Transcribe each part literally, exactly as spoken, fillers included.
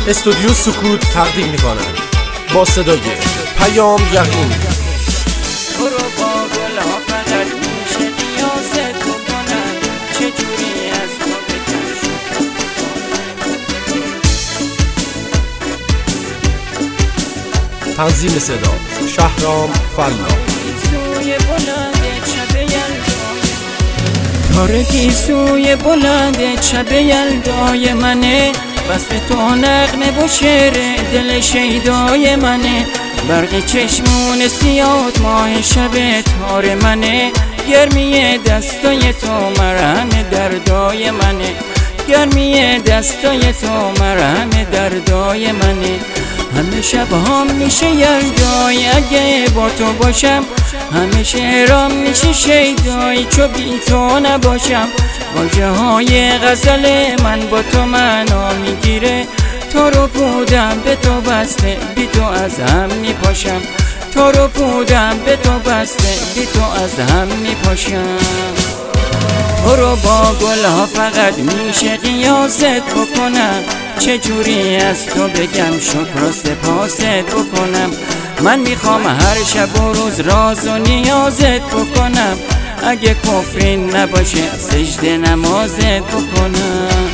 استودیو سکوت تقدیم می‌کند با صدای پیام یقینی. تو رو با گل‌ها فقط میشه نیازت بکنم، چجوری از تو بگم شکر. تنظیم صدا شهرام فلا. سوی بلند شب یلدای تارکی سوی بلند شب یلدای منه، وصف تو نغمه و شعر دل شیدای منه، برق چشمون سیاد ماه شب تار منه، گرمی دستای تو مرهم دردای منه، گرمی دستای تو مرهم دردای منه. همه شب ها میشه یلدای اگه با تو باشم، همه شعرام میشه شیدای چو بی تو نباشم. واژه های غزل من با تو معنا میگیره، تو رو بودم به تو بسته بی تو از هم میپاشم، تو رو بودم به تو بسته بی تو از هم میپاشم. تو رو با گلها فقط میشه قیاست بکنم، چجوری از تو بگم شکر و سپاست بکنم. من میخوام هر شب و روز راز و نیازت بکنم، اگه کفری نباشه سجده نمازت بکنم.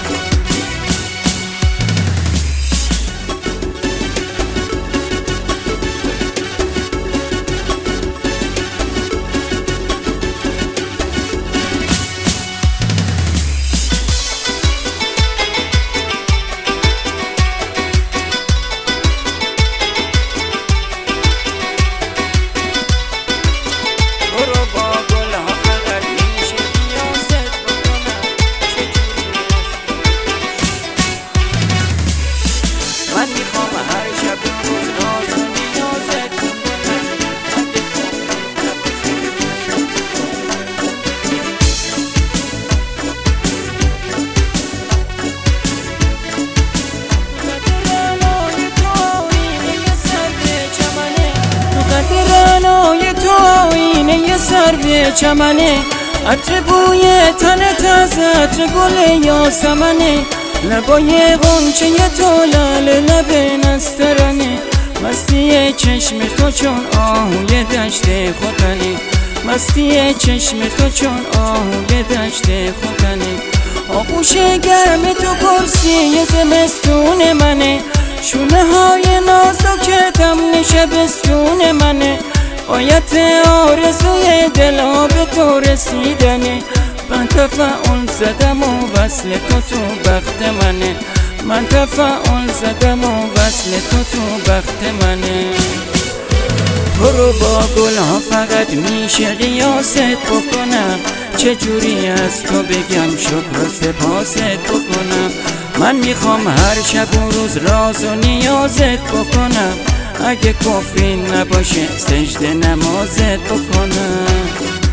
رانای تو آینه سرو چمنه، عطر بوی تنت از عطر گل یاسمنه، لبای غنچه تو لاله لب نسترنه، مستی چشم تو چون آهوی دشت ختنه، مستی چشم تو چون آهوی دشت ختنه. آغوش گرم تو کرسی زمستون منه، شونه های نازک تمن شبستون منه، آیت آرزوی دلا به تو رسیدنه. من تفاعل زدم و وصل تو تو بخت منه، من تفاعل زدم و وصل تو تو بخت منه. تو رو با گلها فقط میشه قیاست بکنم، چجوری از تو بگم شکر و سپاست بکنم. من میخوام هر شب و روز راز و نیازت بکنم، اگه کفری نباشه سجده نمازت بکنم.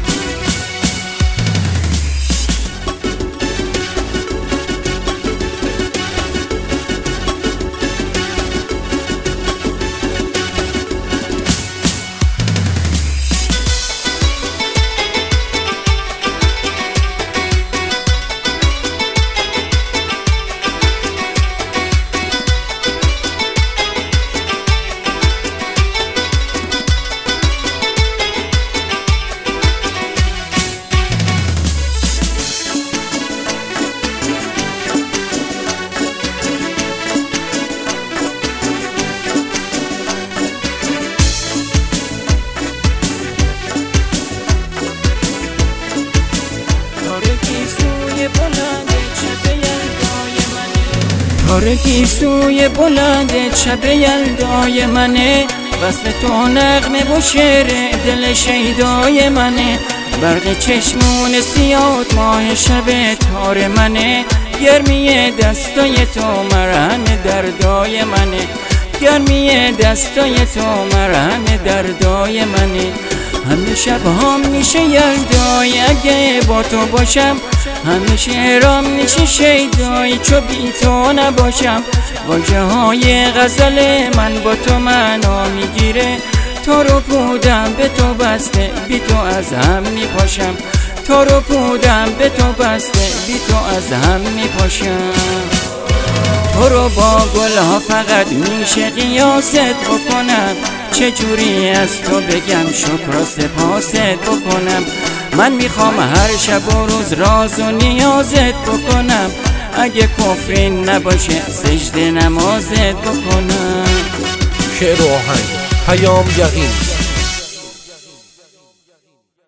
تارکی سوی بلند شب یلدای منه، وصف تو نغمه و شعر دل شیدای منه، برق چشمون سیاد ماه شب تار منه، گرمی دستای تو مرهم دردای منه، گرمی دستای تو مرهم دردای منه. همه شب ها میشه یلدای اگه با تو باشم، همه شعرام میشه شیدای چو بی تو نباشم. واژه های غزل من با تو معنا میگیره، تو رو بودم به تو بسته بی تو از هم میپاشم، تو رو بودم به تو بسته بی تو از هم میپاشم. تو رو با گلها فقط میشه قیاست بکنم، چجوری از تو بگم شکر و سپاست بکنم. من میخوام هر شب و روز راز و نیازت بکنم، اگه کفری نباشه سجده نمازت بکنم. شعر و آهنگ پیام یقین.